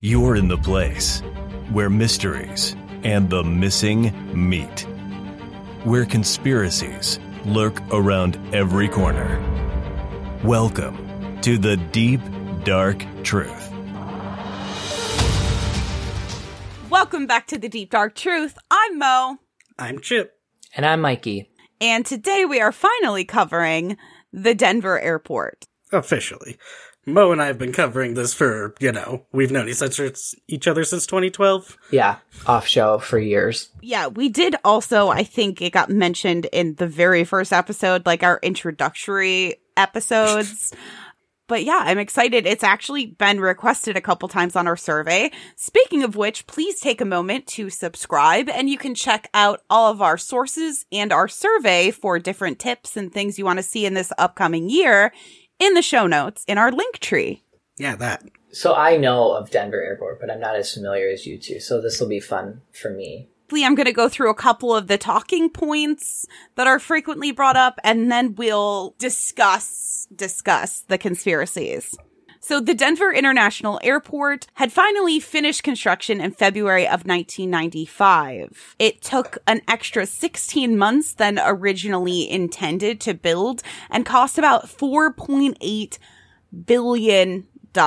You're in the place where mysteries and the missing meet, where conspiracies lurk around every corner. Welcome to the Deep, Dark Truth. Welcome back to the Deep, Dark Truth. I'm Mo. I'm Chip. And I'm Mikey. And today we are finally covering the Denver airport. Officially. Mo and I have been covering this for, we've known each other since 2012. Yeah, off show for years. Yeah, we did also, I think it got mentioned in the very first episode, like our introductory episodes. But yeah, I'm excited. It's actually been requested a couple times on our survey. Speaking of which, please take a moment to subscribe, and you can check out all of our sources and our survey for different tips and things you want to see in this upcoming year in the show notes in our link tree. Yeah, that. So I know of Denver Airport, but I'm not as familiar as you two, so this will be fun for me. I'm going to go through a couple of the talking points that are frequently brought up, and then we'll discuss the conspiracies. So the Denver International Airport had finally finished construction in February of 1995. It took an extra 16 months than originally intended to build and cost about $4.8 billion.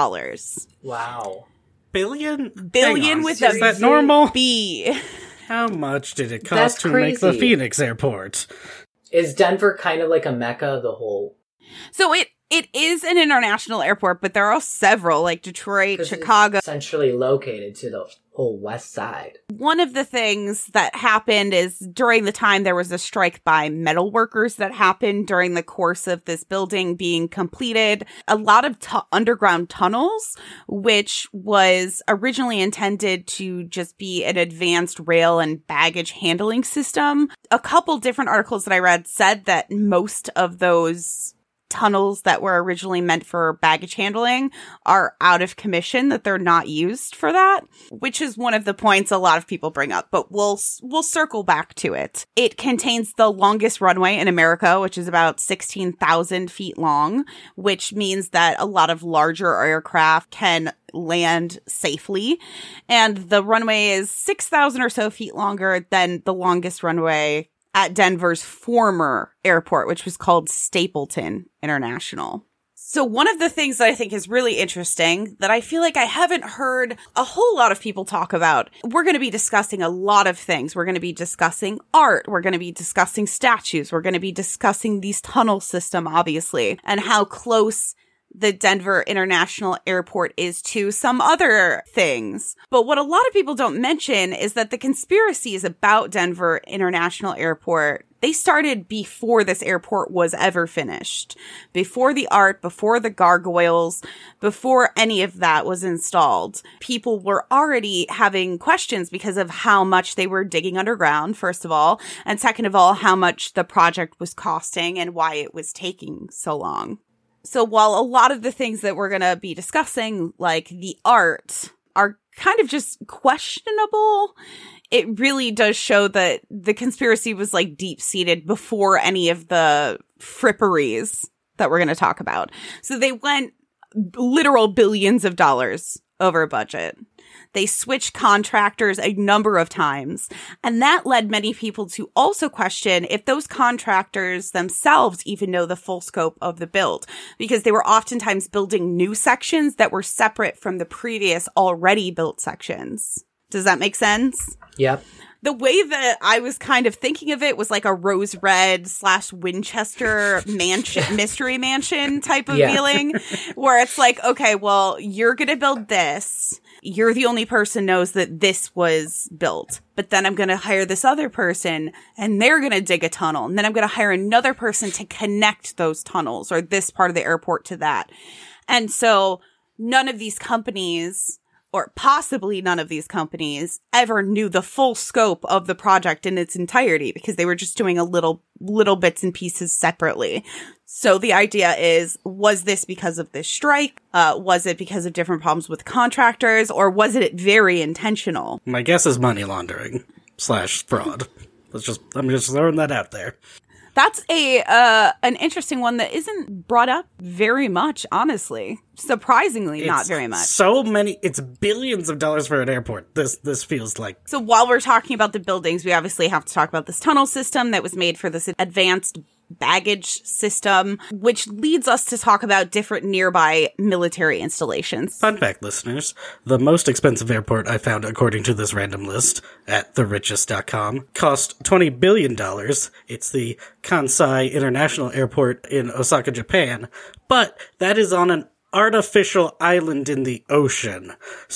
Wow. Billion? Billion with Is that normal? B. How much did it cost to crazy. make the Phoenix airport? Is Denver kind of like a mecca, the whole... So it is an international airport, but there are several, like Detroit, Chicago. It's centrally located to the whole west side. One of the things that happened is during the time there was a strike by metal workers that happened during the course of this building being completed. A lot of underground tunnels, which was originally intended to just be an advanced rail and baggage handling system. A couple different articles that I read said that most of those tunnels that were originally meant for baggage handling are out of commission, that they're not used for that, which is one of the points a lot of people bring up, but we'll circle back to it. It contains the longest runway in America, which is about 16,000 feet long, which means that a lot of larger aircraft can land safely. And the runway is 6,000 or so feet longer than the longest runway at Denver's former airport, which was called Stapleton International. So one of the things that I think is really interesting that I feel like I haven't heard a whole lot of people talk about, we're going to be discussing a lot of things. We're going to be discussing art. We're going to be discussing statues. We're going to be discussing these tunnel system, obviously, and how close the Denver International Airport is to some other things. But what a lot of people don't mention is that the conspiracies about Denver International Airport, they started before this airport was ever finished. Before the art, before the gargoyles, before any of that was installed. People were already having questions because of how much they were digging underground, first of all, and second of all, how much the project was costing and why it was taking so long. So while a lot of the things that we're going to be discussing, like the art, are kind of just questionable, it really does show that the conspiracy was like deep-seated before any of the fripperies that we're going to talk about. So they went literal billions of dollars over budget. They switched contractors a number of times, and that led many people to also question if those contractors themselves even know the full scope of the build, because they were oftentimes building new sections that were separate from the previous already built sections. Does that make sense? Yep. The way that I was kind of thinking of it was like a Rose Red / Winchester mansion, mystery mansion type of feeling, where it's like, okay, well, you're going to build this. You're the only person knows that this was built. But then I'm going to hire this other person and they're going to dig a tunnel. And then I'm going to hire another person to connect those tunnels or this part of the airport to that. And so none of these companies, or possibly none of these companies, ever knew the full scope of the project in its entirety because they were just doing a little bits and pieces separately. So the idea is, was this because of this strike? Was it because of different problems with contractors? Or was it very intentional? My guess is money laundering / fraud. I'm just throwing that out there. That's an interesting one that isn't brought up very much, honestly. Surprisingly, not very much. It's billions of dollars for an airport. This feels like. So while we're talking about the buildings, we obviously have to talk about this tunnel system that was made for this advanced baggage system, which leads us to talk about different nearby military installations. Fun fact, listeners, the most expensive airport I found according to this random list at therichest.com cost $20 billion. It's the Kansai International Airport in Osaka, Japan, but that is on an artificial island in the ocean,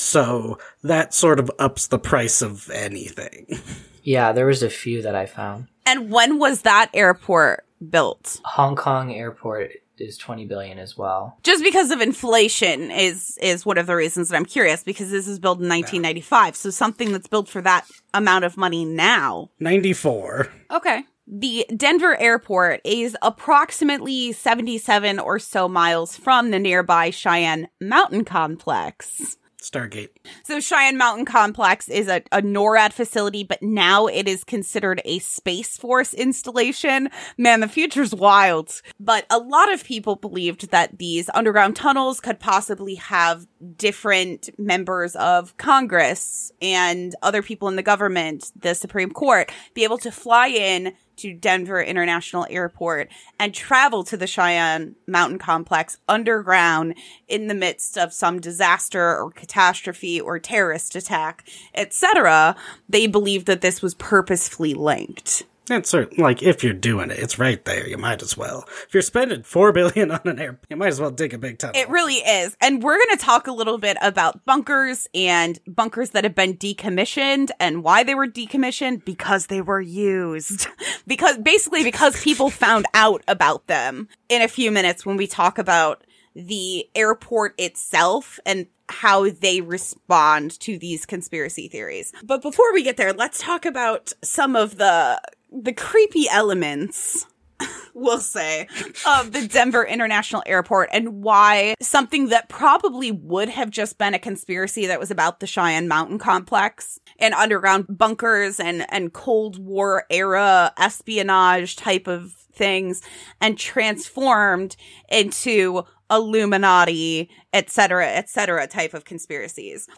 so that sort of ups the price of anything. Yeah, there was a few that I found. And when was that airport built? Hong Kong airport is $20 billion as well. Just because of inflation is one of the reasons that I'm curious, because this is built in 1995. So something that's built for that amount of money now. 94. Okay. The Denver airport is approximately 77 or so miles from the nearby Cheyenne Mountain Complex. Stargate. So Cheyenne Mountain Complex is a NORAD facility, but now it is considered a Space Force installation. Man, the future's wild. But a lot of people believed that these underground tunnels could possibly have different members of Congress and other people in the government, the Supreme Court, be able to fly in to Denver International Airport and travel to the Cheyenne Mountain Complex underground in the midst of some disaster or catastrophe or terrorist attack, etc. They believed that this was purposefully linked. It's like, if you're doing it, it's right there. You might as well. If you're spending $4 billion on an airport, you might as well dig a big tunnel. It really is. And we're going to talk a little bit about bunkers and bunkers that have been decommissioned and why they were decommissioned, because they were used. because people found out about them in a few minutes when we talk about the airport itself and how they respond to these conspiracy theories. But before we get there, let's talk about some of the creepy elements, we'll say, of the Denver International Airport and why something that probably would have just been a conspiracy that was about the Cheyenne Mountain Complex and underground bunkers and Cold War era espionage type of things and transformed into Illuminati, etc., type of conspiracies.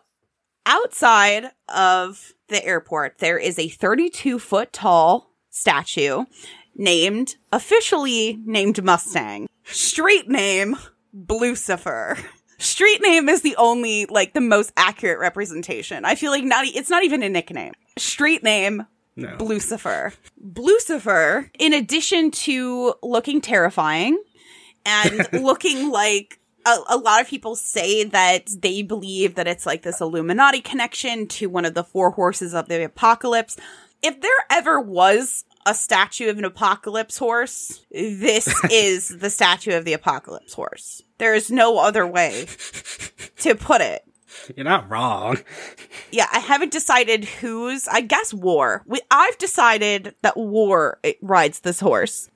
Outside of the airport, there is a 32-foot tall statue officially named Mustang. Street name, Blucifer. Street name is the only, the most accurate representation. I feel like it's not even a nickname. Street name, no. Blucifer. Blucifer, in addition to looking terrifying and looking like a lot of people say that they believe that it's like this Illuminati connection to one of the four horses of the apocalypse. If there ever was a statue of an apocalypse horse, this is the statue of the apocalypse horse. There is no other way to put it. You're not wrong. Yeah, I haven't decided I guess War. I've decided that War rides this horse.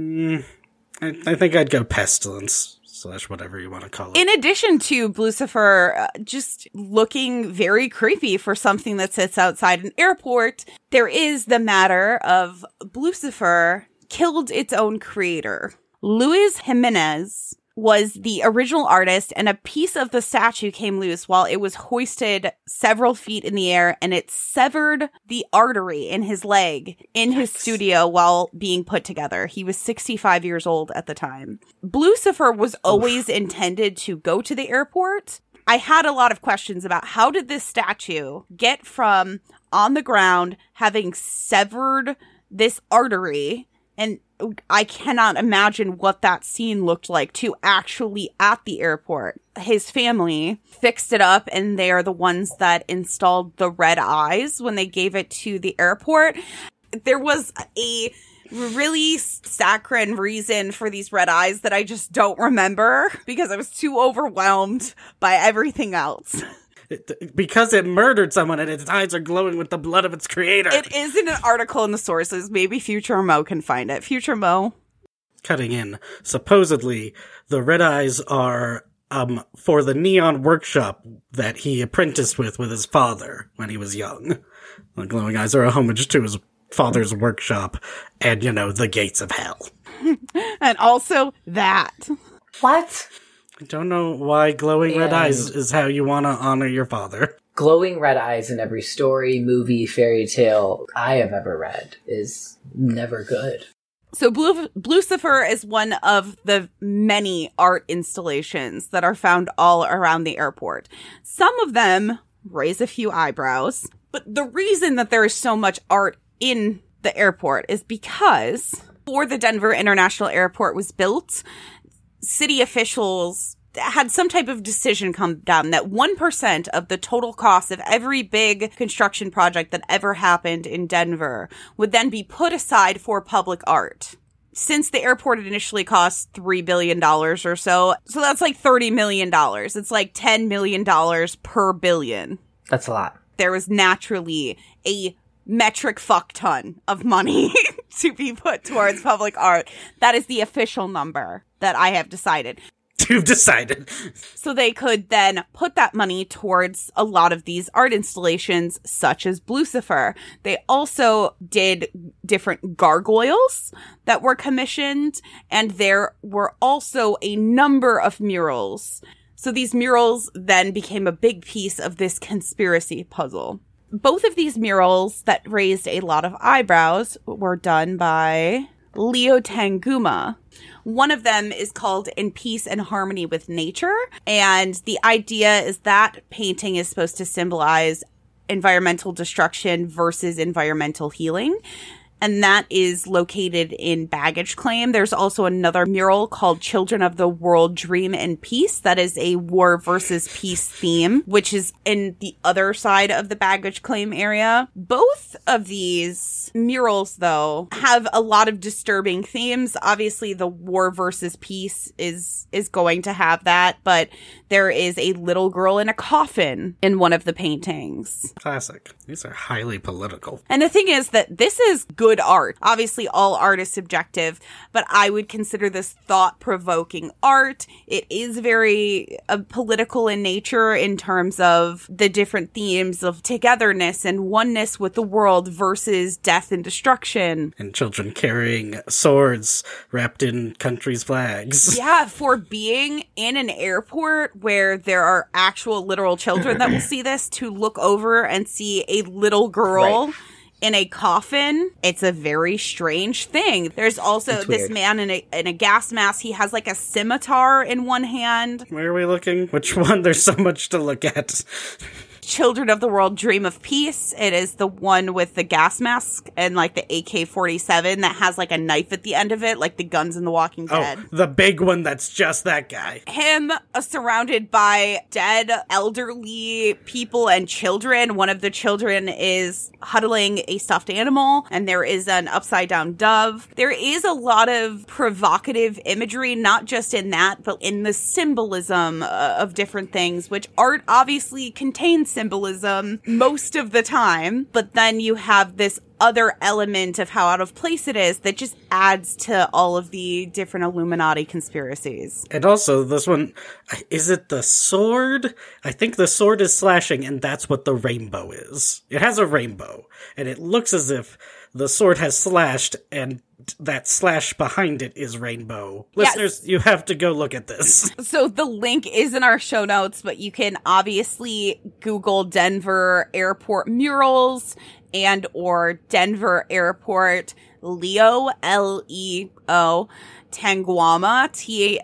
I think I'd go Pestilence. / whatever you want to call it. In addition to Blucifer just looking very creepy for something that sits outside an airport, there is the matter of Blucifer killed its own creator. Luis Jimenez was the original artist, and a piece of the statue came loose while it was hoisted several feet in the air, and it severed the artery in his leg in his studio while being put together. He was 65 years old at the time. Blucifer was always intended to go to the airport. I had a lot of questions about how did this statue get from on the ground, having severed this artery, and I cannot imagine what that scene looked like, to actually at the airport. His family fixed it up, and they are the ones that installed the red eyes when they gave it to the airport. There was a really saccharine reason for these red eyes that I just don't remember because I was too overwhelmed by everything else. Because it murdered someone and its eyes are glowing with the blood of its creator. It is in an article in the sources. Maybe Future Mo can find it. Future Mo. Cutting in. Supposedly, the red eyes are for the neon workshop that he apprenticed with his father when he was young. The glowing eyes are a homage to his father's workshop and, the gates of hell. And also that. What? I don't know why glowing red eyes is how you want to honor your father. Glowing red eyes in every story, movie, fairy tale I have ever read is never good. So Blucifer is one of the many art installations that are found all around the airport. Some of them raise a few eyebrows, but the reason that there is so much art in the airport is because before the Denver International Airport was built, city officials had some type of decision come down that 1% of the total cost of every big construction project that ever happened in Denver would then be put aside for public art. Since the airport initially cost $3 billion or so that's like $30 million. It's like $10 million per billion. That's a lot. There was naturally a metric fuck ton of money to be put towards public art. That is the official number that I have decided. You've decided. So they could then put that money towards a lot of these art installations, such as Blucifer. They also did different gargoyles that were commissioned, and there were also a number of murals. So these murals then became a big piece of this conspiracy puzzle. Both of these murals that raised a lot of eyebrows were done by Leo Tanguma. One of them is called In Peace and Harmony with Nature, and the idea is that painting is supposed to symbolize environmental destruction versus environmental healing. And that is located in Baggage Claim. There's also another mural called Children of the World Dream in Peace. That is a war versus peace theme, which is in the other side of the Baggage Claim area. Both of these murals, though, have a lot of disturbing themes. Obviously, the war versus peace is going to have that, but there is a little girl in a coffin in one of the paintings. Classic. These are highly political. And the thing is that this is good art. Obviously, all art is subjective, but I would consider this thought-provoking art. It is very political in nature in terms of the different themes of togetherness and oneness with the world versus death and destruction. And children carrying swords wrapped in countries' flags. Yeah, for being in an airport where there are actual literal children that will see this, to look over and see a little girl in a coffin, it's a very strange thing. There's also this man in a gas mask. He has like a scimitar in one hand. Where are we looking? Which one? There's so much to look at. Children of the World Dream of Peace. It is the one with the gas mask and like the AK-47 that has like a knife at the end of it, like the guns in The Walking Dead. Oh, the big one that's just that guy. Him surrounded by dead elderly people and children. One of the children is huddling a stuffed animal, and there is an upside down dove. There is a lot of provocative imagery, not just in that, but in the symbolism of different things, which art obviously contains symbolism most of the time, but then you have this other element of how out of place it is that just adds to all of the different Illuminati conspiracies. And also, this one, is it the sword? I think the sword is slashing, and that's what the rainbow is. It has a rainbow, and it looks as if the sword has slashed, and that slash behind it is rainbow. Yes. Listeners, you have to go look at this. So the link is in our show notes, but you can obviously Google Denver Airport murals and or Denver Airport Leo, L-E-O, Tanguma,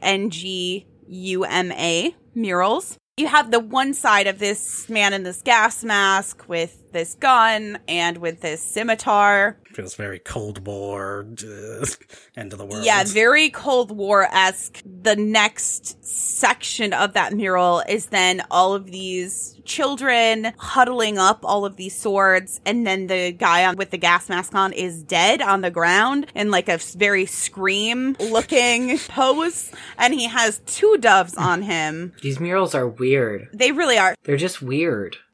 T-A-N-G-U-M-A murals. You have the one side of this man in this gas mask with this gun and with this scimitar. Feels very Cold War, end of the world. Yeah, very Cold War-esque. The next section of that mural is then all of these children huddling up all of these swords, and then the guy with the gas mask on is dead on the ground in like a very Scream-looking pose, and he has two doves on him. These murals are weird. They really are. They're just weird.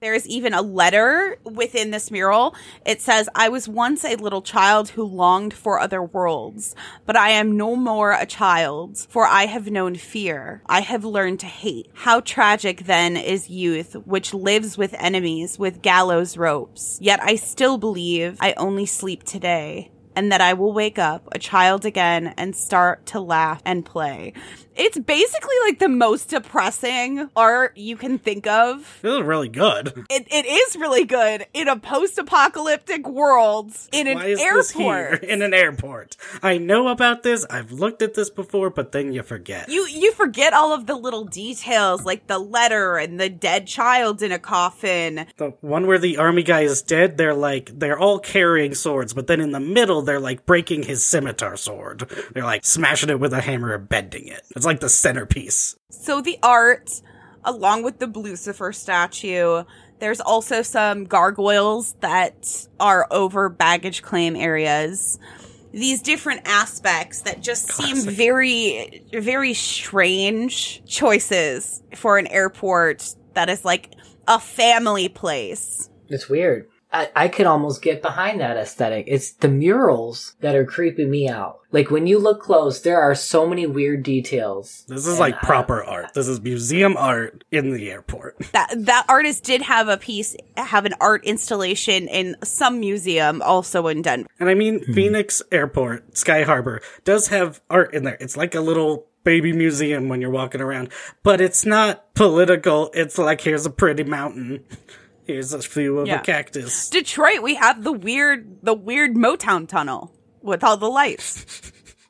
There's even a letter within this mural. It says, "I was once a little child who longed for other worlds, but I am no more a child, for I have known fear. I have learned to hate. How tragic then is youth, which lives with enemies, with gallows ropes. Yet I still believe I only sleep today, and that I will wake up a child again and start to laugh and play." It's basically like the most depressing art you can think of. This is really good. It is really good in a post-apocalyptic world in an Why is airport. this here in an airport? I know about this. I've looked at this before, but then you forget. You forget all of the little details, like the letter and the dead child in a coffin. The one where the army guy is dead, they're all carrying swords, but then in the middle, they're like breaking his scimitar sword. They're like smashing it with a hammer and bending it. It's like the centerpiece. So the art, along with the Lucifer statue, there's also some gargoyles that are over baggage claim areas. These different aspects that just seem very, very strange choices for an airport that is like a family place. It's weird. I could almost get behind that aesthetic. It's the murals that are creeping me out. Like, when you look close, there are so many weird details. This is like proper art. This is museum art in the airport. That artist did have an art installation in some museum also in Denver. And I mean, Phoenix Airport, Sky Harbor, does have art in there. It's like a little baby museum when you're walking around. But it's not political. It's like, here's a pretty mountain. Here's a view of a cactus. Detroit, we have the weird Motown tunnel with all the lights.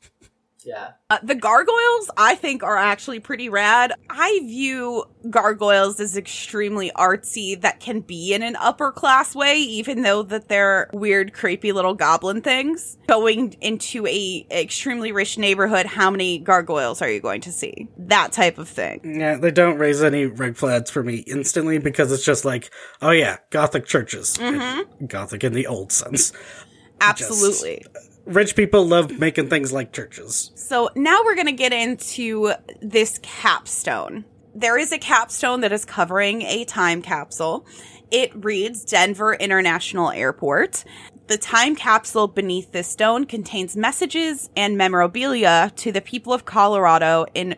Yeah. The gargoyles, I think, are actually pretty rad. I view gargoyles as extremely artsy that can be in an upper class way, even though that they're weird, creepy little goblin things. Going into a extremely rich neighborhood, how many gargoyles are you going to see? That type of thing. Yeah, they don't raise any red flags for me instantly because it's just like, oh yeah, Gothic churches. Gothic in the old sense. Absolutely. Rich people love making things like churches. So now we're going to get into this capstone. There is a capstone that is covering a time capsule. It reads Denver International Airport. The time capsule beneath this stone contains messages and memorabilia to the people of Colorado in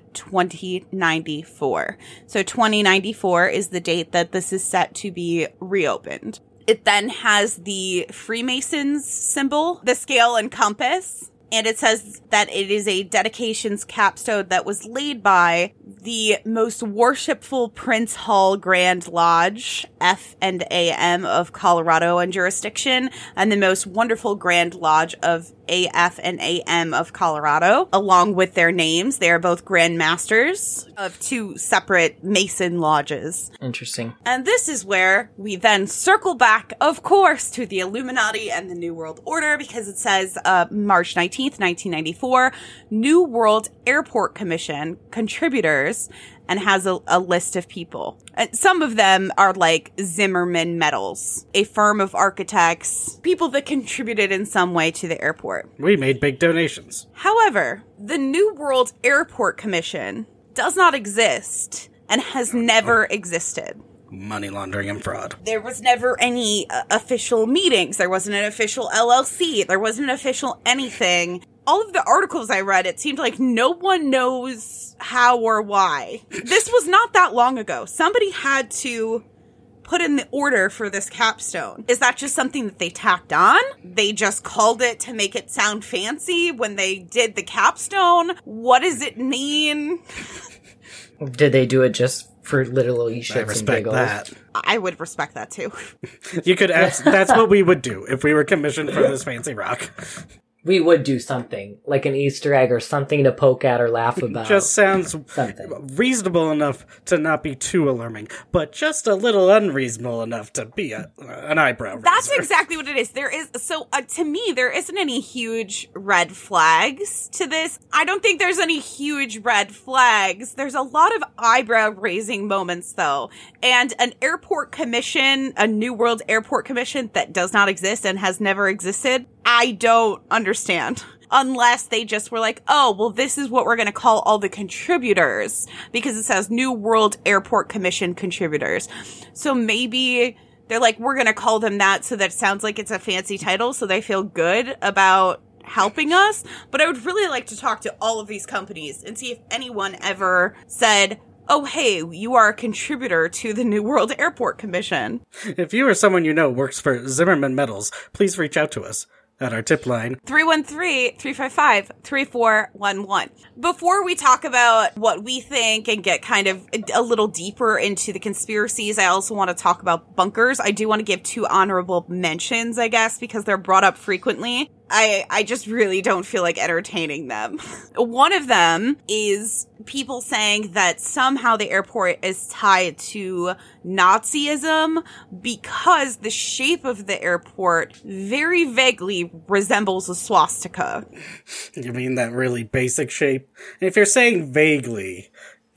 2094. So 2094 is the date that this is set to be reopened. It then has the Freemasons symbol, the scale and compass, and it says that it is a dedications capstone that was laid by the most worshipful Prince Hall Grand Lodge, F&AM of Colorado and jurisdiction, and the most wonderful Grand Lodge of AF and AM of Colorado, along with their names. They are both Grand Masters of two separate Mason lodges. Interesting. And this is where we then circle back, of course, to the Illuminati and the New World Order, because it says March 19th, 1994, New World Airport Commission contributors, and has a list of people. And some of them are like Zimmerman Metals, a firm of architects, people that contributed in some way to the airport. We made big donations. However, the New World Airport Commission does not exist and has never existed. Money laundering and fraud. There was never any official meetings. There wasn't an official LLC. There wasn't an official anything. All of the articles I read, it seemed like no one knows how or why. This was not that long ago. Somebody had to put in the order for this capstone. Is that just something that they tacked on? They just called it to make it sound fancy when they did the capstone? What does it mean? Did they do it just for literally I shits and respect giggles? that. I would respect that too. You could ask, that's what we would do if we were commissioned for this fancy rock. We would do something, like an Easter egg or something to poke at or laugh about. Just sounds something reasonable enough to not be too alarming, but just a little unreasonable enough to be an eyebrow raiser. That's exactly what it is. There is, so to me, there isn't any huge red flags to this. I don't think there's any huge red flags. There's a lot of eyebrow raising moments though. And an airport commission, a New World Airport Commission that does not exist and has never existed, I don't understand. unless they just were like, oh, well, this is what we're going to call all the contributors, because it says New World Airport Commission contributors. So maybe they're like, we're going to call them that so that it sounds like it's a fancy title, so they feel good about helping us. But I would really like to talk to all of these companies and see if anyone ever said, oh, hey, you are a contributor to the New World Airport Commission. If you or someone you know works for Zimmerman Metals, please reach out to us at our tip line 313-355-3411. Before we talk about what we think and get kind of a little deeper into the conspiracies, I also want to talk about bunkers. I do want to give 2 honorable mentions, I guess, because they're brought up frequently. I just really don't feel like entertaining them. One of them is people saying that somehow the airport is tied to Nazism because the shape of the airport very vaguely resembles a swastika. You mean that really basic shape? If you're saying vaguely,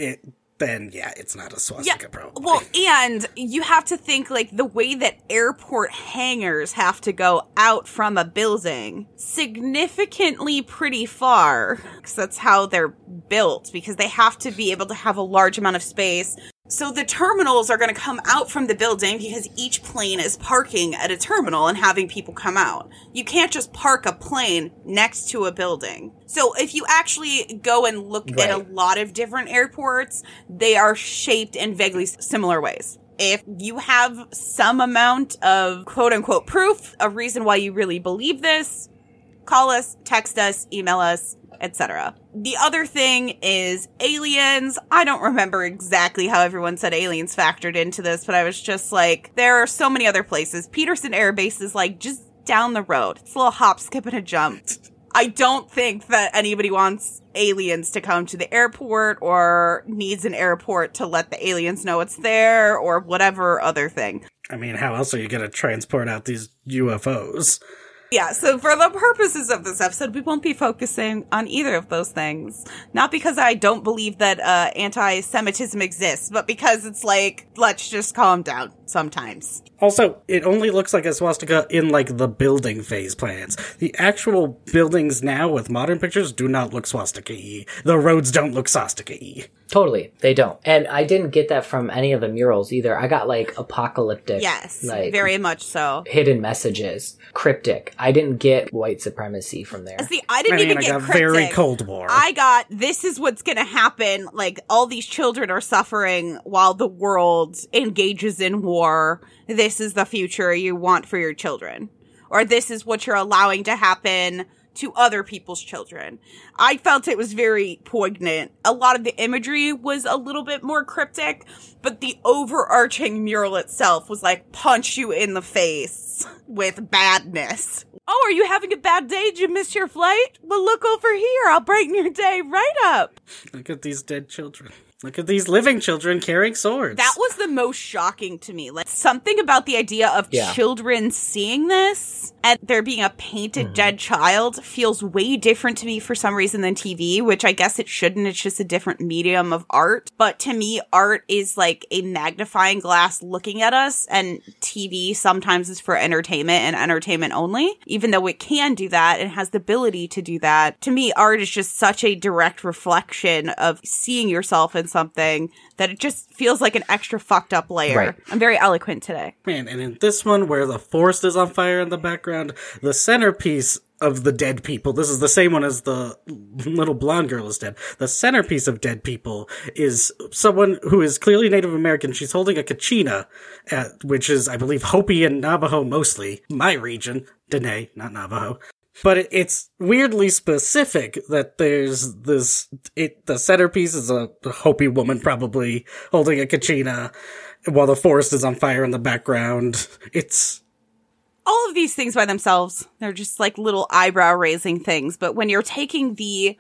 then yeah, it's not a swastika, probably. Well, and you have to think, like, the way that airport hangars have to go out from a building significantly pretty far, because that's how they're built, because they have to be able to have a large amount of space. So the terminals are going to come out from the building because each plane is parking at a terminal and having people come out. You can't just park a plane next to a building. So if you actually go and look at a lot of different airports, they are shaped in vaguely similar ways. If you have some amount of quote-unquote proof, a reason why you really believe this, call us, text us, email us, etc. The other thing is aliens. I don't remember exactly how everyone said aliens factored into this, but I was just like, there are so many other places. Peterson Air Base is like just down the road. It's a little hop, skip, and a jump. I don't think that anybody wants aliens to come to the airport or needs an airport to let the aliens know it's there or whatever other thing. I mean, how else are you going to transport out these UFOs? Yeah, so for the purposes of this episode, we won't be focusing on either of those things. Not because I don't believe that anti-Semitism exists, but because it's like, let's just calm down sometimes. Also, it only looks like a swastika in, like, the building phase plans. The actual buildings now with modern pictures do not look swastika-y. The roads don't look swastika-y. Totally, they don't. And I didn't get that from any of the murals either. I got, like, apocalyptic. Yes, like, very much so. Hidden messages. Cryptic. I didn't get white supremacy from there. See, I didn't even get cryptic. Very Cold War. I got, this is what's gonna happen. Like, all these children are suffering while the world engages in war. This is the future you want for your children. Or this is what you're allowing to happen to other people's children. I felt it was very poignant. A lot of the imagery was a little bit more cryptic, but the overarching mural itself was like, punch you in the face with badness. Oh, are you having a bad day? Did you miss your flight? Well, look over here. I'll brighten your day right up. Look at these dead children. Look at these living children carrying swords. That was the most shocking to me. Like, something about the idea of children seeing this and there being a painted dead child feels way different to me for some reason than TV, which I guess it shouldn't. It's just a different medium of art. But to me, art is like a magnifying glass looking at us, and TV sometimes is for entertainment and entertainment only. Even though it can do that and has the ability to do that, to me, art is just such a direct reflection of seeing yourself in something that it just feels like an extra fucked up layer. Right. I'm very eloquent today. Man, and in this one where the forest is on fire in the background, the centerpiece of the dead people, this is the same one as the little blonde girl is dead. The centerpiece of dead people is someone who is clearly Native American. She's holding a kachina, which is, I believe, Hopi and Navajo mostly. My region. Dene, not Navajo. But it's weirdly specific that there's this, the centerpiece is a Hopi woman probably holding a kachina while the forest is on fire in the background. It's all of these things by themselves, they're just like little eyebrow raising things. But when you're taking the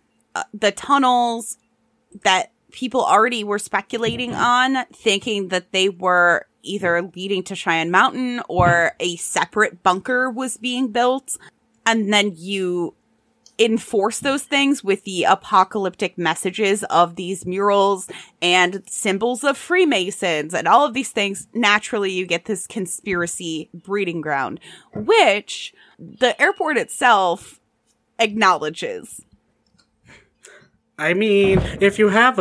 tunnels that people already were speculating on, thinking that they were either leading to Cheyenne Mountain or a separate bunker was being built, and then you enforce those things with the apocalyptic messages of these murals and symbols of Freemasons and all of these things, naturally you get this conspiracy breeding ground, which the airport itself acknowledges. I mean, if you have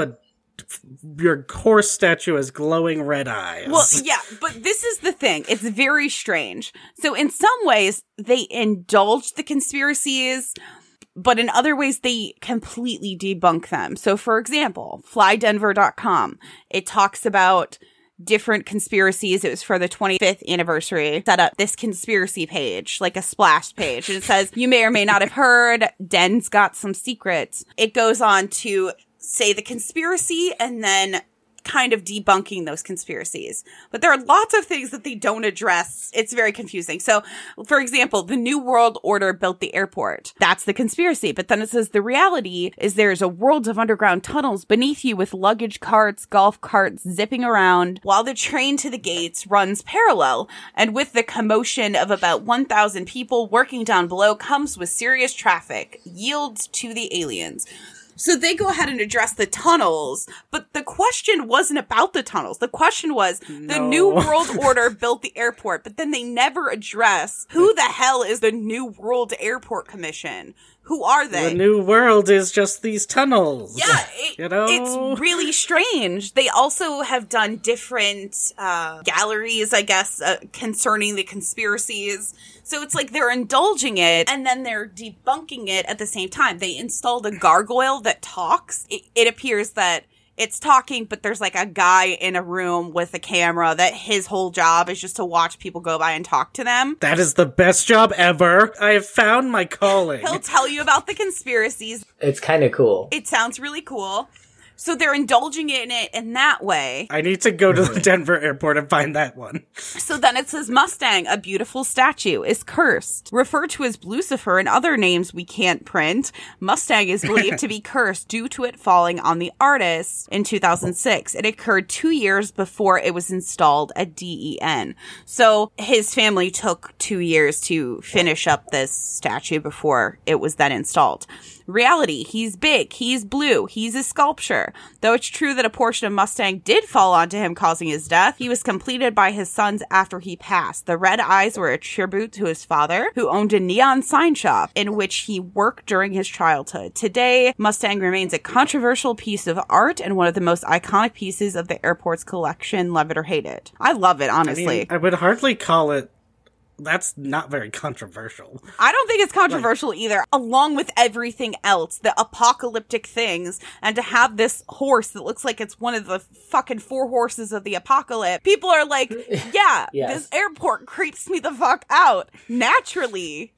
your horse statue has glowing red eyes. Well, yeah, but this is the thing. It's very strange. So in some ways, they indulge the conspiracies, but in other ways, they completely debunk them. So for example, flydenver.com, it talks about different conspiracies. It was for the 25th anniversary. Set up this conspiracy page, like a splash page. And it says, you may or may not have heard, Den's got some secrets. It goes on to say the conspiracy and then kind of debunking those conspiracies. But there are lots of things that they don't address. It's very confusing. So, for example, the New World Order built the airport. That's the conspiracy. But then it says the reality is there's a world of underground tunnels beneath you with luggage carts, golf carts zipping around while the train to the gates runs parallel. And with the commotion of about 1,000 people working down below comes with serious traffic. Yields to the aliens. So they go ahead and address the tunnels, but the question wasn't about the tunnels. The question was, the New World Order built the airport, but then they never address who the hell is the New World Airport Commission? Who are they? The New World is just these tunnels. Yeah, it's really strange. They also have done different galleries, I guess, concerning the conspiracies. So it's like they're indulging it and then they're debunking it at the same time. They installed a gargoyle that talks. It appears that it's talking, but there's like a guy in a room with a camera that his whole job is just to watch people go by and talk to them. That is the best job ever. I have found my calling. He'll tell you about the conspiracies. It's kind of cool. It sounds really cool. So they're indulging in it in that way. I need to go to the Denver airport and find that one. So then it says Mustang, a beautiful statue, is cursed. Referred to as Lucifer and other names we can't print, Mustang is believed to be cursed due to it falling on the artist in 2006. It occurred 2 years before it was installed at DEN. So his family took 2 years to finish up this statue before it was then installed. Reality, he's big, he's blue, he's a sculpture. Though it's true that a portion of Mustang did fall onto him, causing his death, he was completed by his sons after he passed. The red eyes were a tribute to his father, who owned a neon sign shop in which he worked during his childhood. Today, Mustang remains a controversial piece of art and one of the most iconic pieces of the airport's collection, love it or hate it. I love it, honestly. I mean, I would hardly call it. That's not very controversial. I don't think it's controversial either. Along with everything else, the apocalyptic things, and to have this horse that looks like it's one of the fucking 4 horses of the apocalypse, people are like, yeah, Yes. This airport creeps me the fuck out. Naturally,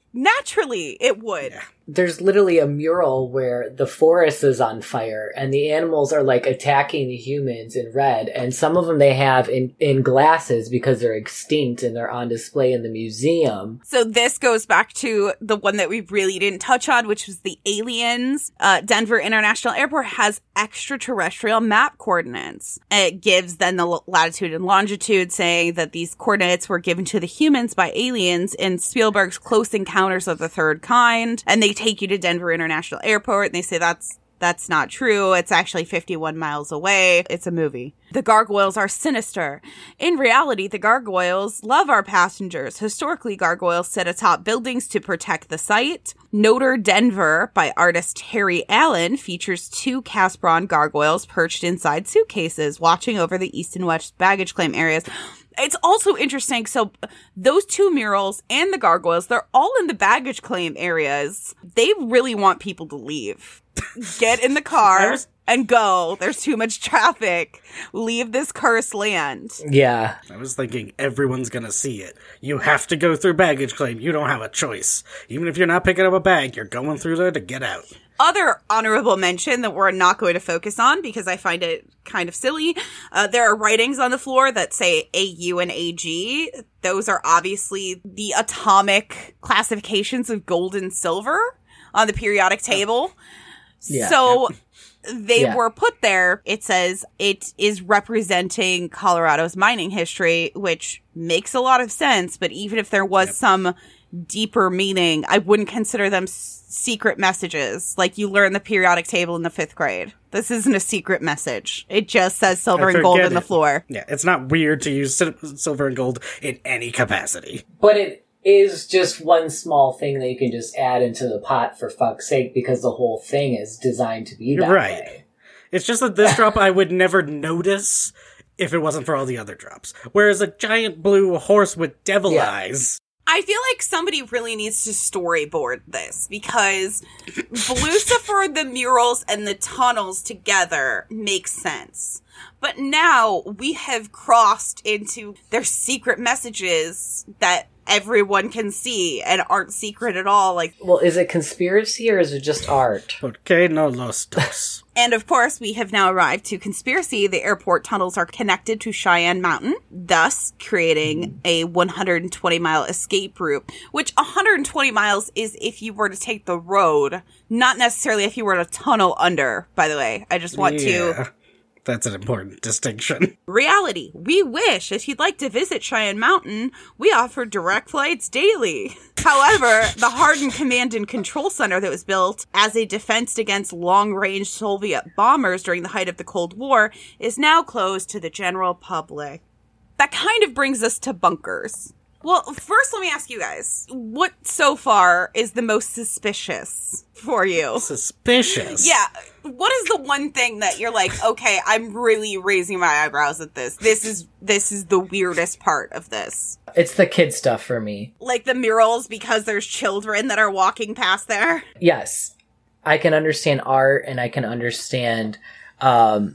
it would. Yeah. There's literally a mural where the forest is on fire and the animals are like attacking the humans in red, and some of them they have in glasses because they're extinct and they're on display in the museum. So this goes back to the one that we really didn't touch on, which was the aliens. Denver International Airport has extraterrestrial map coordinates. It gives then the latitude and longitude, saying that these coordinates were given to the humans by aliens in Spielberg's Close Encounters of the Third Kind, and they take you to Denver International Airport, and they say that's not true. It's actually 51 miles away. It's a movie. The gargoyles are sinister. In reality, the gargoyles love our passengers. Historically, gargoyles sit atop buildings to protect the site. Notre Denver by artist Terry Allen features 2 cast bronze gargoyles perched inside suitcases, watching over the east and west baggage claim areas. It's also interesting. So those 2 murals and the gargoyles, they're all in the baggage claim areas. They really want people to leave. Get in the car and go. There's too much traffic. Leave this cursed land. Yeah. I was thinking everyone's gonna see it. You have to go through baggage claim. You don't have a choice. Even if you're not picking up a bag, you're going through there to get out. Other honorable mention that we're not going to focus on because I find it kind of silly. There are writings on the floor that say AU and AG. Those are obviously the atomic classifications of gold and silver on the periodic table. Yeah. So they were put there. It says it is representing Colorado's mining history, which makes a lot of sense. But even if there was some deeper meaning, I wouldn't consider them secret messages like you learn the periodic table in the 5th grade. This isn't a secret message. It just says silver and gold in the floor. Yeah, it's not weird to use silver and gold in any capacity. But is just one small thing that you can just add into the pot for fuck's sake, because the whole thing is designed to be that way. It's just that this drop I would never notice if it wasn't for all the other drops. Whereas a giant blue horse with devil eyes... I feel like somebody really needs to storyboard this, because Lucifer, the murals, and the tunnels together make sense. But now we have crossed into their secret messages that everyone can see and aren't secret at all. Like, well, is it conspiracy or is it just art? Okay, no los dos. And of course, we have now arrived to conspiracy. The airport tunnels are connected to Cheyenne Mountain, thus creating a 120-mile escape route, which 120 miles is if you were to take the road, not necessarily if you were to tunnel under, by the way. I just want to... That's an important distinction. Reality. We wish, if you'd like to visit Cheyenne Mountain, we offer direct flights daily. However, the hardened command and control center that was built as a defense against long-range Soviet bombers during the height of the Cold War is now closed to the general public. That kind of brings us to bunkers. Well, first let me ask you guys, what so far is the most suspicious for you? Suspicious? Yeah. What is the one thing that you're like, okay, I'm really raising my eyebrows at this. This is the weirdest part of this. It's the kid stuff for me. Like the murals because there's children that are walking past there? Yes. I can understand art and I can understand a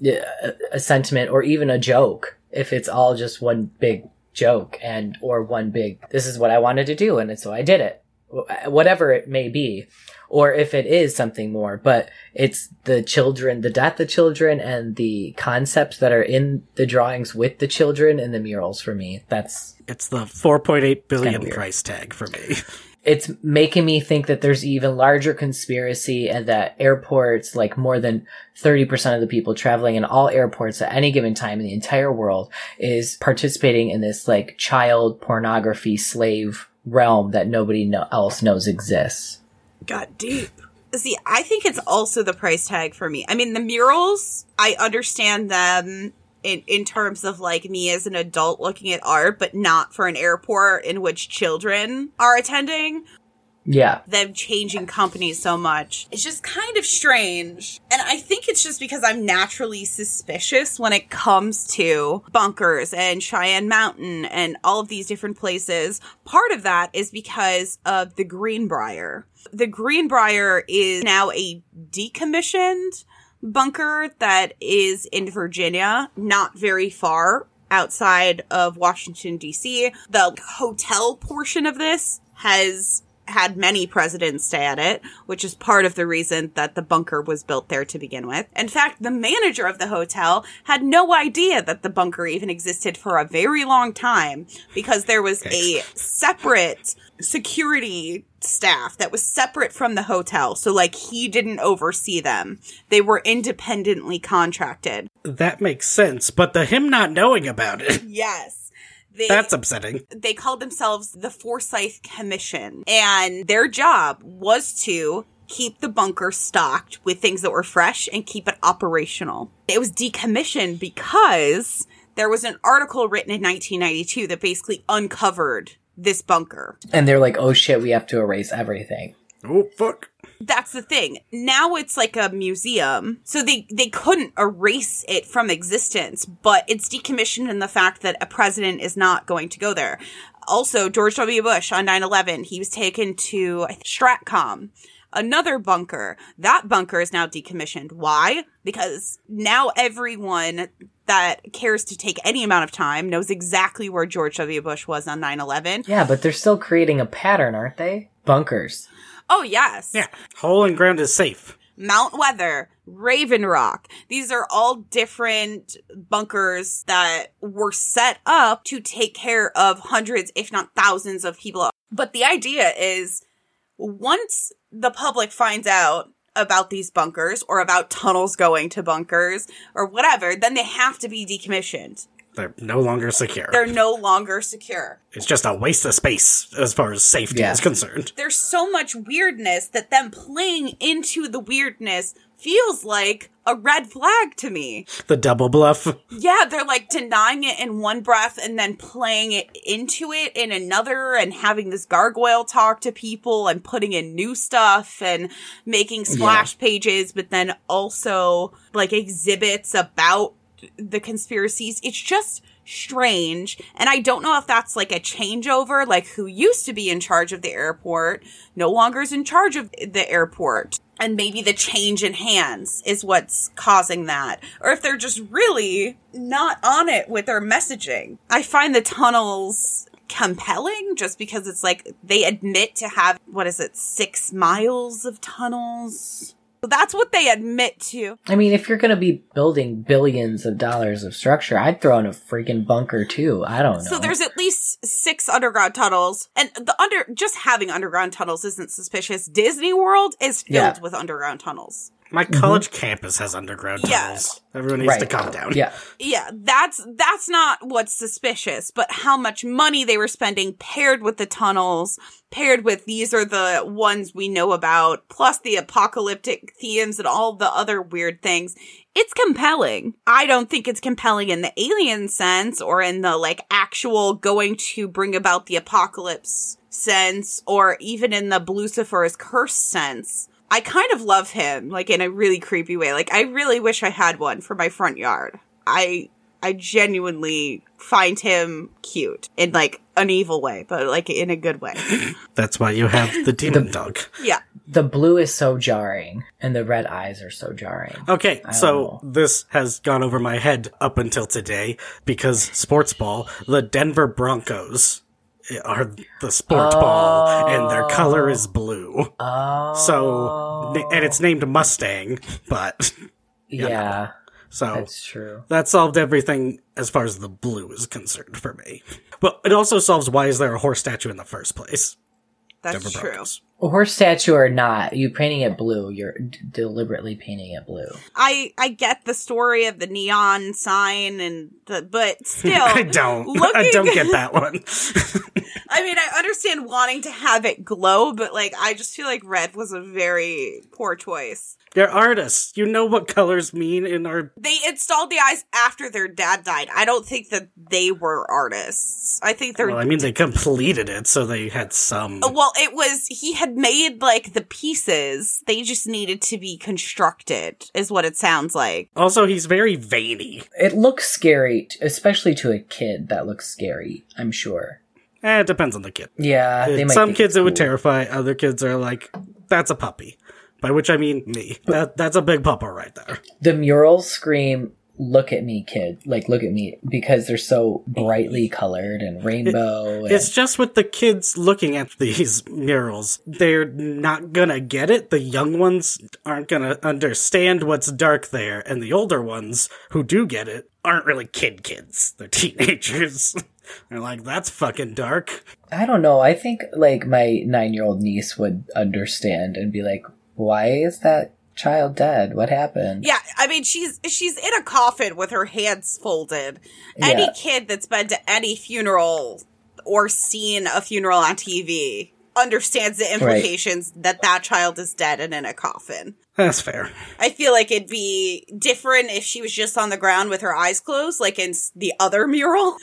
sentiment or even a joke if it's all just one big joke or one big, this is what I wanted to do and so I did it. Whatever it may be. Or if it is something more, but it's the children, the death of children and the concepts that are in the drawings with the children and the murals for me. It's the 4.8 billion price tag for me. It's making me think that there's even larger conspiracy and that airports, like more than 30% of the people traveling in all airports at any given time in the entire world is participating in this like child pornography slave realm that nobody else knows exists. Got deep. See, I think it's also the price tag for me. I mean, the murals, I understand them in terms of like me as an adult looking at art, but not for an airport in which children are attending. Yeah. Them changing companies so much. It's just kind of strange. And I think it's just because I'm naturally suspicious when it comes to bunkers and Cheyenne Mountain and all of these different places. Part of that is because of the Greenbrier. The Greenbrier is now a decommissioned bunker that is in Virginia, not very far outside of Washington, D.C. The hotel portion of this has had many presidents stay at it, which is part of the reason that the bunker was built there to begin with. In fact, the manager of the hotel had no idea that the bunker even existed for a very long time because there was a separate security staff that was separate from the hotel. So, like, he didn't oversee them. They were independently contracted. That makes sense, but him not knowing about it. Yes. That's upsetting. They called themselves the Forsyth Commission, and their job was to keep the bunker stocked with things that were fresh and keep it operational. It was decommissioned because there was an article written in 1992 that basically uncovered this bunker. And they're like, oh shit, we have to erase everything. Oh, fuck. That's the thing. Now it's like a museum, so they couldn't erase it from existence, but it's decommissioned in the fact that a president is not going to go there. Also, George W. Bush on 9/11, he was taken to Stratcom, another bunker. That bunker is now decommissioned. Why? Because now everyone that cares to take any amount of time knows exactly where George W. Bush was on 9/11. Yeah, but they're still creating a pattern, aren't they? Bunkers. Oh, yes. Yeah. Hole in ground is safe. Mount Weather, Raven Rock. These are all different bunkers that were set up to take care of hundreds, if not thousands of people. But the idea is once the public finds out about these bunkers or about tunnels going to bunkers or whatever, then they have to be decommissioned. They're no longer secure. They're no longer secure. It's just a waste of space as far as safety is concerned. There's so much weirdness that them playing into the weirdness feels like a red flag to me. The double bluff. Yeah, they're like denying it in one breath and then playing it into it in another and having this gargoyle talk to people and putting in new stuff and making splash pages, but then also like exhibits about the conspiracies. It's just strange. And I don't know if that's like a changeover, like who used to be in charge of the airport no longer is in charge of the airport. And maybe the change in hands is what's causing that. Or if they're just really not on it with their messaging. I find the tunnels compelling just because it's like they admit to have, 6 miles of tunnels? That's what they admit to. I mean, if you're going to be building billions of dollars of structure, I'd throw in a freaking bunker too. I don't know. So there's at least 6 underground tunnels, and just having underground tunnels isn't suspicious. Disney World is filled with underground tunnels. My college campus has underground tunnels. Everyone needs to calm down. Yeah, that's not what's suspicious, but how much money they were spending paired with the tunnels, paired with these are the ones we know about, plus the apocalyptic themes and all the other weird things. It's compelling. I don't think it's compelling in the alien sense or in the like actual going to bring about the apocalypse sense or even in the Lucifer's curse sense. I kind of love him, like, in a really creepy way. Like, I really wish I had one for my front yard. I genuinely find him cute in, like, an evil way, but, like, in a good way. That's why you have the demon dog. Yeah. The blue is so jarring, and the red eyes are so jarring. Okay, so this has gone over my head up until today, because sports ball, the Denver Broncos are the sport ball, and their color is blue. So, and it's named Mustang, but yeah, so that's true. That solved everything as far as the blue is concerned for me. But it also solves why is there a horse statue in the first place? That's Denver true. Broncos. A horse statue or not, you painting it blue, you're deliberately painting it blue. I get the story of the neon sign but still. I don't get that one. I mean, I understand wanting to have it glow, but like, I just feel like red was a very poor choice. They're artists. You know what colors mean in our... They installed the eyes after their dad died. I don't think that they were artists. I think they're... Well, I mean, they completed it, so they had some... Well, he had made, like, the pieces. They just needed to be constructed, is what it sounds like. Also, he's very veiny. It looks scary, especially to a kid. That looks scary, I'm sure. It depends on the kid. Yeah, they might some kids cool. it would terrify. Other kids are like, that's a puppy. By which I mean me. That's a big pupper right there. The murals scream, look at me, kid. Like, look at me. Because they're so brightly colored and rainbow. It's just with the kids looking at these murals. They're not gonna get it. The young ones aren't gonna understand what's dark there. And the older ones who do get it aren't really kids. They're teenagers. They're like, that's fucking dark. I don't know. I think, like, my 9-year-old niece would understand and be like, why is that child dead? What happened? Yeah, I mean, she's in a coffin with her hands folded. Any kid that's been to any funeral or seen a funeral on TV understands the implications that child is dead and in a coffin. That's fair. I feel like it'd be different if she was just on the ground with her eyes closed, like in the other mural.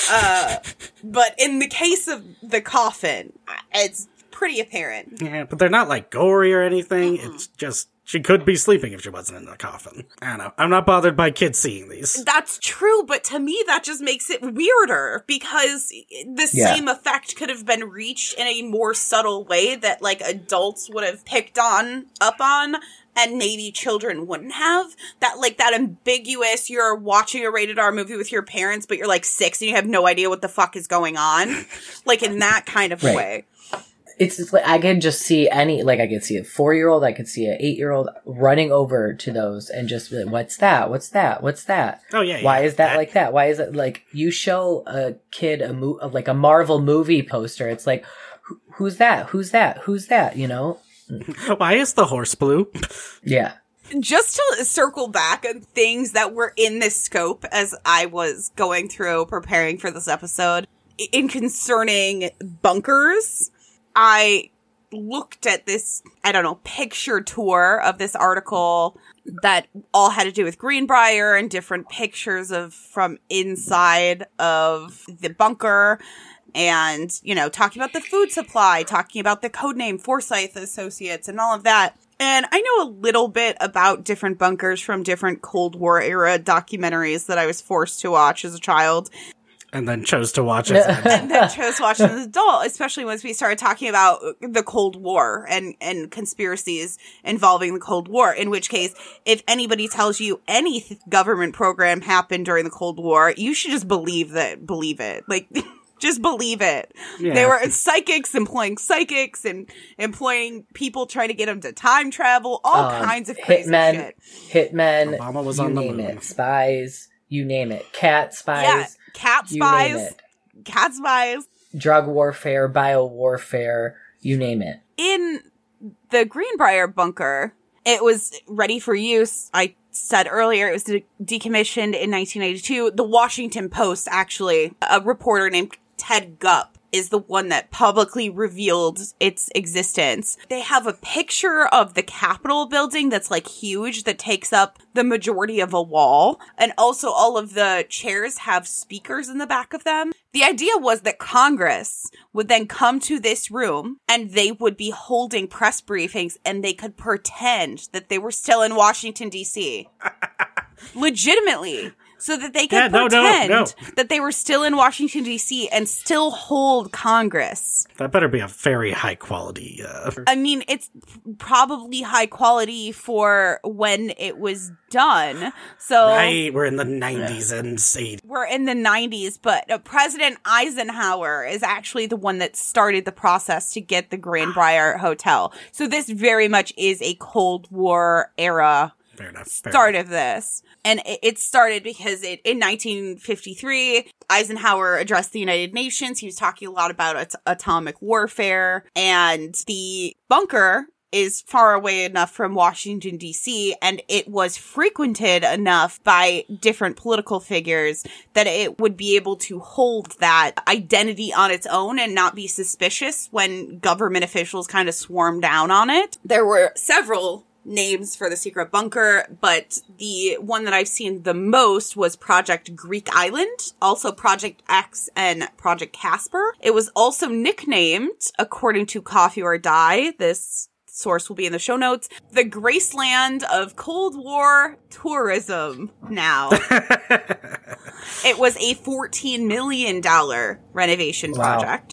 But in the case of the coffin, it's pretty apparent. Yeah, but they're not like gory or anything. Mm-hmm. It's just she could be sleeping if she wasn't in the coffin. I don't know. I'm not bothered by kids seeing these. That's true, but to me that just makes it weirder because the same effect could have been reached in a more subtle way that like adults would have picked up on and maybe children wouldn't have. That like that ambiguous, you're watching a rated R movie with your parents, but you're like 6 and you have no idea what the fuck is going on. Like in that kind of way. It's like, I could just see I could see a 4-year-old, I could see an 8-year-old running over to those and just be like, what's that? What's that? What's that? Oh, yeah. Why is that like that? Why is it like, you show a kid like a Marvel movie poster, it's like, who's that? Who's that? Who's that? You know? Why is the horse blue? Yeah. Just to circle back on things that were in this scope as I was going through preparing for this episode, in concerning bunkers, I looked at this, I don't know, picture tour of this article that all had to do with Greenbrier and different pictures from inside of the bunker. And, talking about the food supply, talking about the codename Forsyth Associates and all of that. And I know a little bit about different bunkers from different Cold War era documentaries that I was forced to watch as a child. And then chose to watch as an adult, especially once we started talking about the Cold War and conspiracies involving the Cold War, in which case, if anybody tells you any government program happened during the Cold War, you should just believe it. Like, just believe it. Yeah. They were psychics employing psychics and employing people trying to get them to time travel, all kinds of crazy shit. Hitmen, Obama was you on the name moon. it, spies, you name it, cat spies. Yeah, cat spies, you name it. Cat spies, drug warfare, bio warfare, you name it. In the Greenbrier bunker, it was ready for use. I said earlier it was decommissioned in 1992. The Washington Post, actually, a reporter named Ted Gupp is the one that publicly revealed its existence. They have a picture of the Capitol building that's like huge, that takes up the majority of a wall. And also all of the chairs have speakers in the back of them. The idea was that Congress would then come to this room and they would be holding press briefings and they could pretend that they were still in Washington, D.C. Legitimately. So that they could pretend that they were still in Washington, D.C. and still hold Congress. That better be a very high quality. I mean, it's probably high quality for when it was done. So right, we're in the 90s and 80s. We're in the 90s, but President Eisenhower is actually the one that started the process to get the Greenbrier Hotel. So this very much is a Cold War era start of this. And it started because in 1953, Eisenhower addressed the United Nations. He was talking a lot about atomic warfare. And the bunker is far away enough from Washington, D.C., and it was frequented enough by different political figures that it would be able to hold that identity on its own and not be suspicious when government officials kind of swarmed down on it. There were several names for the secret bunker, but the one that I've seen the most was Project Greek Island, also Project X and Project Casper. It was also nicknamed, according to Coffee or Die, this source will be in the show notes, the Graceland of Cold War tourism now. It was a $14 million renovation project.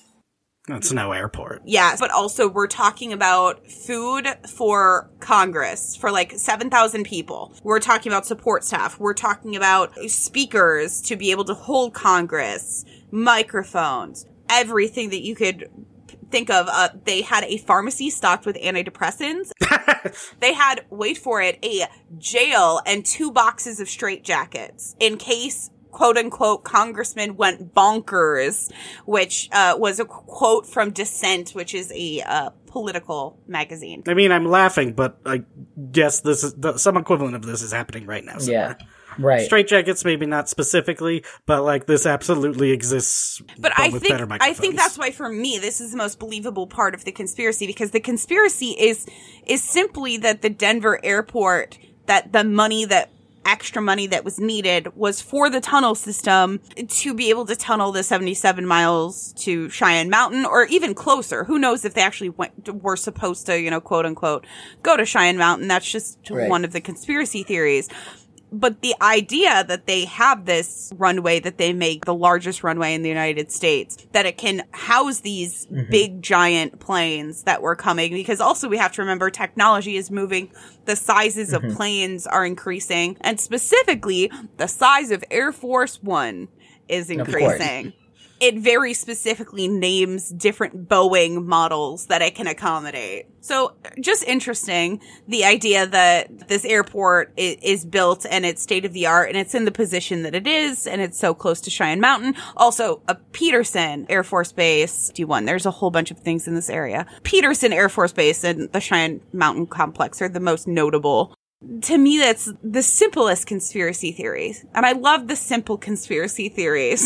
That's no airport. Yes, but also we're talking about food for Congress for like 7,000 people. We're talking about support staff. We're talking about speakers to be able to hold Congress, microphones, everything that you could think of. They had a pharmacy stocked with antidepressants. They had, wait for it, a jail and 2 boxes of straitjackets in case quote-unquote congressman went bonkers, which was a quote from Dissent, which is a political magazine. I mean, I'm laughing, but I guess this is some equivalent of this is happening right now. Yeah, right. Straitjackets, maybe not specifically, but like this absolutely exists. But I think that's why for me this is the most believable part of the conspiracy, because the conspiracy is simply that the Denver airport, that the extra money that was needed was for the tunnel system to be able to tunnel the 77 miles to Cheyenne Mountain, or even closer. Who knows if they actually were supposed to, quote unquote, go to Cheyenne Mountain. That's just one of the conspiracy theories. But the idea that they have this runway that they make the largest runway in the United States, that it can house these big giant planes that were coming, because also we have to remember technology is moving. The sizes of planes are increasing, and specifically the size of Air Force One is increasing. It very specifically names different Boeing models that it can accommodate. So just interesting, the idea that this airport is built and it's state of the art and it's in the position that it is and it's so close to Cheyenne Mountain. Also, a Peterson Air Force Base, D1. There's a whole bunch of things in this area. Peterson Air Force Base and the Cheyenne Mountain complex are the most notable. To me, that's the simplest conspiracy theories. And I love the simple conspiracy theories.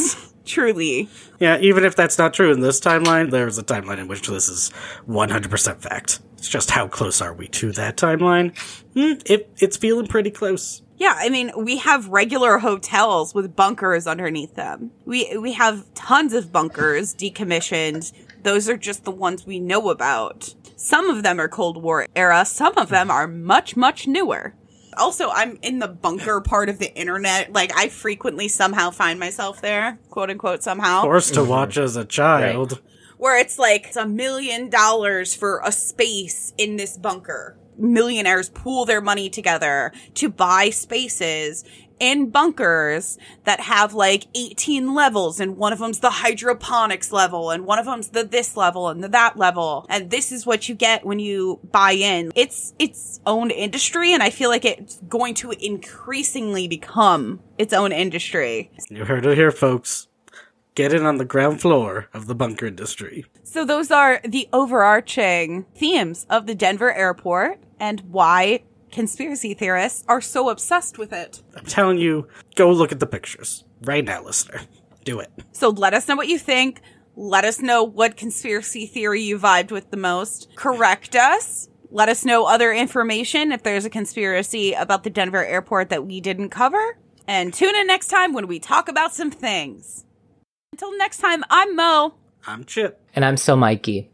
Truly. Yeah, even if that's not true in this timeline, there's a timeline in which this is 100% fact. It's just how close are we to that timeline? It's feeling pretty close. Yeah, I mean, we have regular hotels with bunkers underneath them. We have tons of bunkers decommissioned. Those are just the ones we know about. Some of them are Cold War era. Some of them are much, much newer. Also, I'm in the bunker part of the internet. Like, I frequently somehow find myself there, quote unquote, somehow. Forced to watch as a child. Right. Where it's like, it's $1 million for a space in this bunker. Millionaires pool their money together to buy spaces in bunkers that have like 18 levels, and one of them's the hydroponics level, and one of them's the this level and the that level. And this is what you get when you buy in. It's its own industry, and I feel like it's going to increasingly become its own industry. You heard it here, folks. Get in on the ground floor of the bunker industry. So those are the overarching themes of the Denver airport and why conspiracy theorists are so obsessed with it. I'm telling you, go look at the pictures. Right now, listener. Do it. So let us know what you think. Let us know what conspiracy theory you vibed with the most. Correct us. Let us know other information if there's a conspiracy about the Denver airport that we didn't cover. And tune in next time when we talk about some things. Until next time, I'm Mo. I'm Chip. And I'm so Mikey.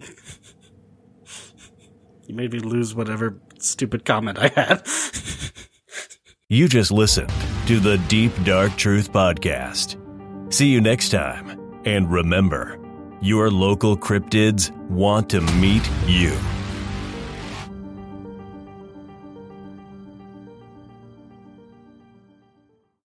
You made me lose whatever stupid comment I had. You just listened to the Deep Dark Truth Podcast. See you next time. And remember, your local cryptids want to meet you.